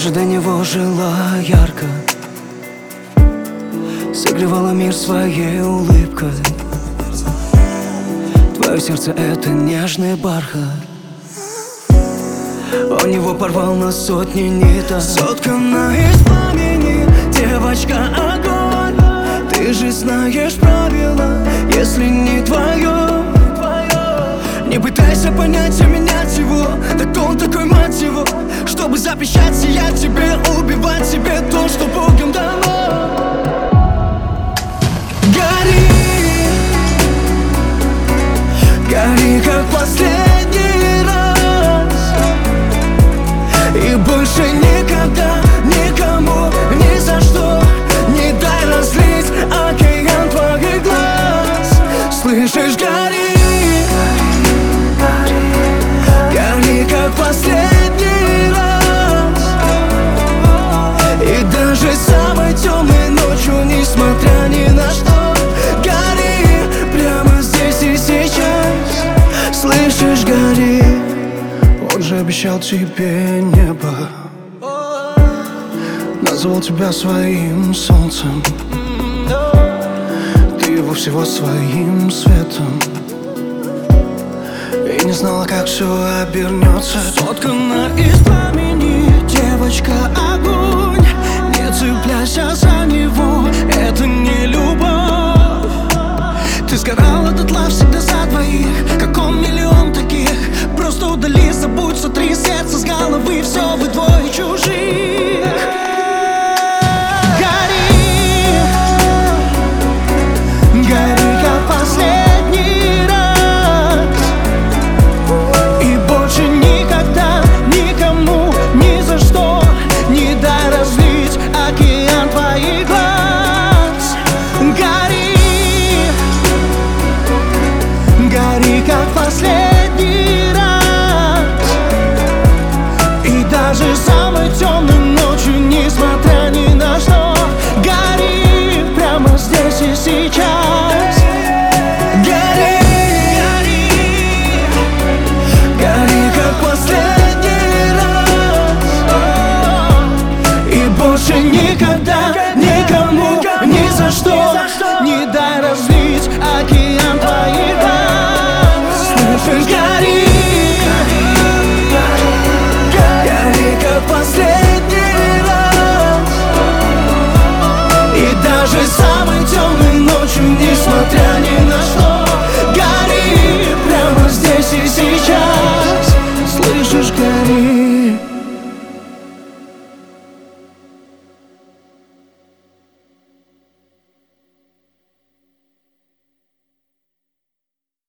же до него жила ярко, согревала мир своей улыбкой. Твое сердце — это нежный бархат. Он его порвал на сотни ниток. Соткана из пламени, девочка, огонь. Ты же знаешь правила, если не твое. Не пытайся понять и менять его, так он такой, мать его, чтобы запрещать сиять тебе, убивать себе то, что Богом дано. Гори, гори, как последний раз, и больше никогда никому ни за что не дай разлить океан твоих глаз. Слышишь, гори, гори, как последний раз, и даже самой темной ночью, несмотря ни на что, гори прямо здесь и сейчас. Слышишь, гори. Он же обещал тебе небо, назвал тебя своим солнцем, ты его всего своим светом, и не знала, как все обернется. Соткана из пламени, девочка, огонь. Не цепляйся за него, это не любовь. Ты сгорала дотла всегда за двоих, как он миллион таких. Просто удали, забудь, сотри сердце с головы, все вы двое чужих. Гори, гори, как последний раз, и больше никогда никому ни за что не дай разлить океан твоих глаз. Гори, гори, как последний раз, и даже самой темной ночью, несмотря ни на что, гори прямо здесь и сейчас. Гори, гори, гори, как последний раз, и больше никогда никому ни за что не дай разлить океан твоих глаз. Слышишь, гори, гори, как последний раз, и даже самый темный